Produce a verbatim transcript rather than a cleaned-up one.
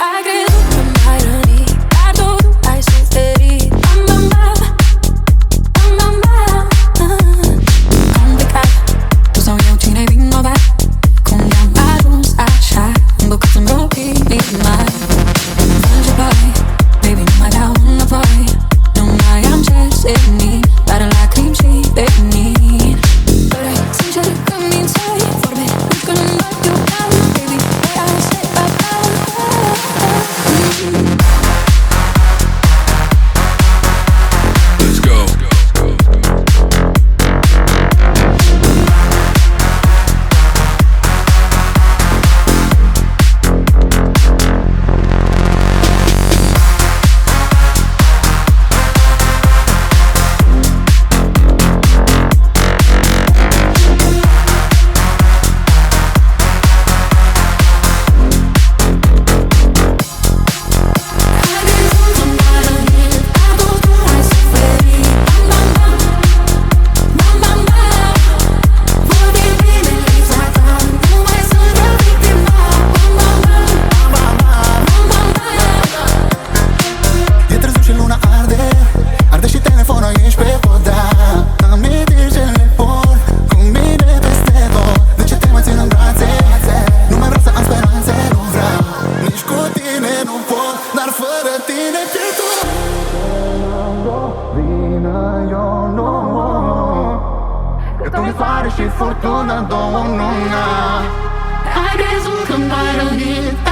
Ai crezut că m-ai rănit, dar tu ai suferit. Bam, bam, bam, bam, bam, bam. Complicat, tu sau eu, cine-i vinovat? Cum ne-am ajuns așa, îmbucăți-mi ochii mari. Fă-și păi, baby, nu mai dau înapoi. Nu mai am ce semni, doar în lacrimi și venin. Păreai sincer că mințeai, vorbe că nu mă iubeam. Baby, where I say bye-bye. Let's go. Și furtună două în una. Ai crezut că m-ai rănit.